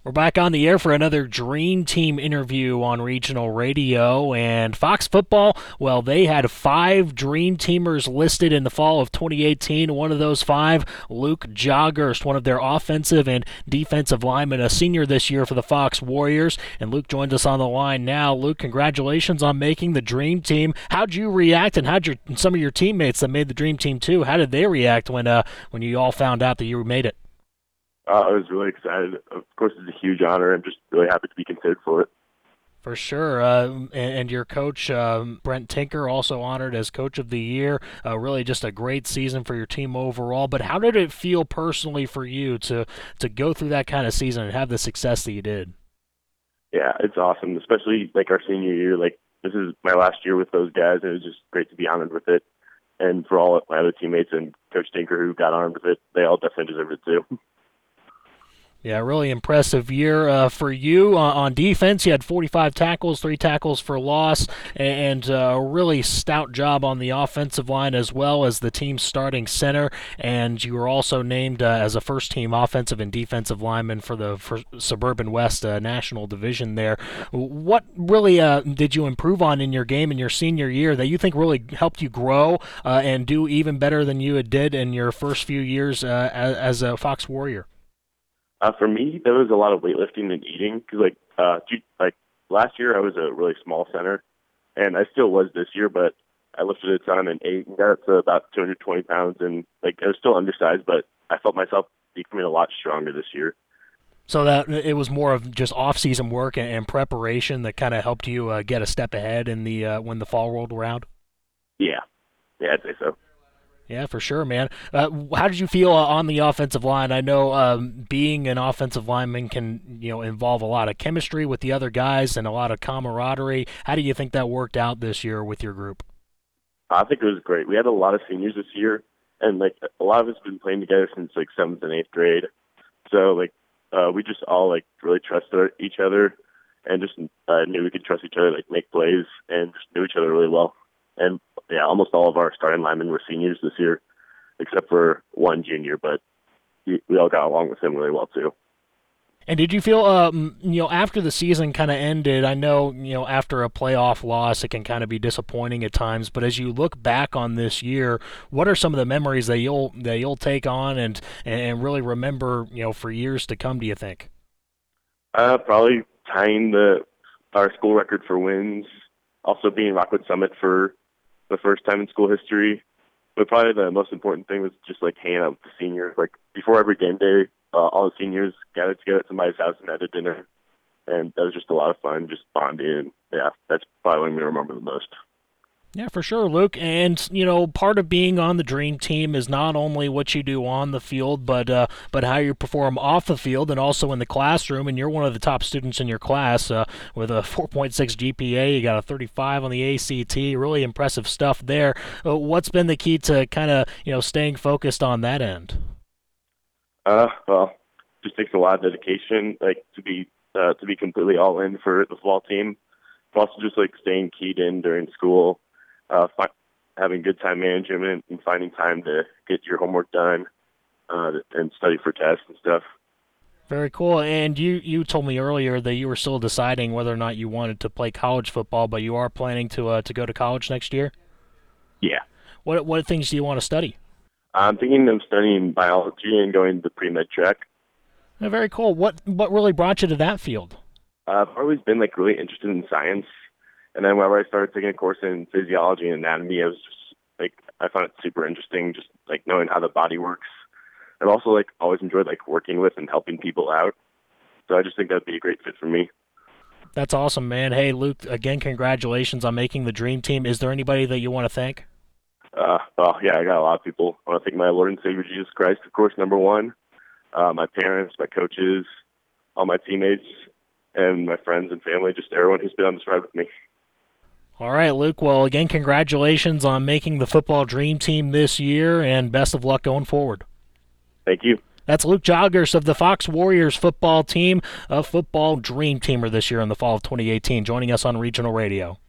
We're back on the air for another Dream Team interview on regional radio. And Fox Football, well, they had five Dream Teamers listed in the fall of 2018. One of those five, Luke Joggers, one of their offensive and defensive linemen, a senior this year for the Fox Warriors. And Luke joins us on the line now. Luke, congratulations on making the Dream Team. How'd you react, and some of your teammates that made the Dream Team too, how did they react when you all found out that you made it? I was really excited. Of course, it's a huge honor. I'm just really happy to be considered for it. For sure. And your coach, Brent Tinker, also honored as Coach of the Year. Really just a great season for your team overall. But how did it feel personally for you to go through that kind of season and have the success that you did? Yeah, it's awesome, especially like our senior year. Like, this is my last year with those guys, and it was just great to be honored with it. And for all of my other teammates and Coach Tinker who got honored with it, they all definitely deserve it too. Yeah, really impressive year for you on defense. You had 45 tackles, 3 tackles for loss, and a really stout job on the offensive line as well as the team's starting center. And you were also named as a first-team offensive and defensive lineman for the Suburban West National Division there. What really did you improve on in your game in your senior year that you think really helped you grow and do even better than you did in your first few years as a Fox Warrior? For me, there was a lot of weightlifting and eating because, like last year, I was a really small center, and I still was this year. But I lifted a ton and ate and got up to about 220 pounds, and like I was still undersized, but I felt myself becoming a lot stronger this year. So that it was more of just off-season work and preparation that kind of helped you get a step ahead in the when the fall rolled around. Yeah, yeah, I'd say so. Yeah, for sure, man. How did you feel on the offensive line? I know being an offensive lineman can involve a lot of chemistry with the other guys and a lot of camaraderie. How do you think that worked out this year with your group? I think it was great. We had a lot of seniors this year, and like a lot of us have been playing together since like seventh and eighth grade. So we just all like really trusted each other, and just knew we could trust each other, like make plays, and just knew each other really well. And yeah, almost all of our starting linemen were seniors this year, except for one junior, but we all got along with him really well too. And did you feel, after the season kind of ended? I know, after a playoff loss, it can kind of be disappointing at times. But as you look back on this year, what are some of the memories that you'll take on and really remember, for years to come? Do you think? Probably tying our school record for wins, also being Rockwood Summit for the first time in school history. But probably the most important thing was just like hanging out with the seniors. Like before every game day, all the seniors gathered together at somebody's house and had a dinner, and that was just a lot of fun, just bonding. And yeah, that's probably what we remember the most. Yeah, for sure, Luke. And part of being on the Dream Team is not only what you do on the field, but how you perform off the field and also in the classroom. And you're one of the top students in your class with a 4.6 GPA. You got a 35 on the ACT. Really impressive stuff there. What's been the key to kind of staying focused on that end? Well, just takes a lot of dedication, like to be completely all in for the football team. But also just like staying keyed in during school. Having good time management and finding time to get your homework done and study for tests and stuff. Very cool. And you told me earlier that you were still deciding whether or not you wanted to play college football, but you are planning to go to college next year. Yeah. What things do you want to study? I'm thinking of studying biology and going to pre-med track. Very cool. What really brought you to that field? I've always been like really interested in science. And then whenever I started taking a course in physiology and anatomy, I was just like, I found it super interesting, just like knowing how the body works. And also like always enjoyed like working with and helping people out. So I just think that'd be a great fit for me. That's awesome, man. Hey, Luke, again, congratulations on making the Dream Team. Is there anybody that you want to thank? Well, yeah, I got a lot of people. I want to thank my Lord and Savior Jesus Christ, of course, number one. My parents, my coaches, all my teammates, and my friends and family, just everyone who's been on this ride with me. All right, Luke. Well, again, congratulations on making the football Dream Team this year, and best of luck going forward. Thank you. That's Luke Joggers of the Fox Warriors football team, a football Dream Teamer this year in the fall of 2018, joining us on Regional Radio.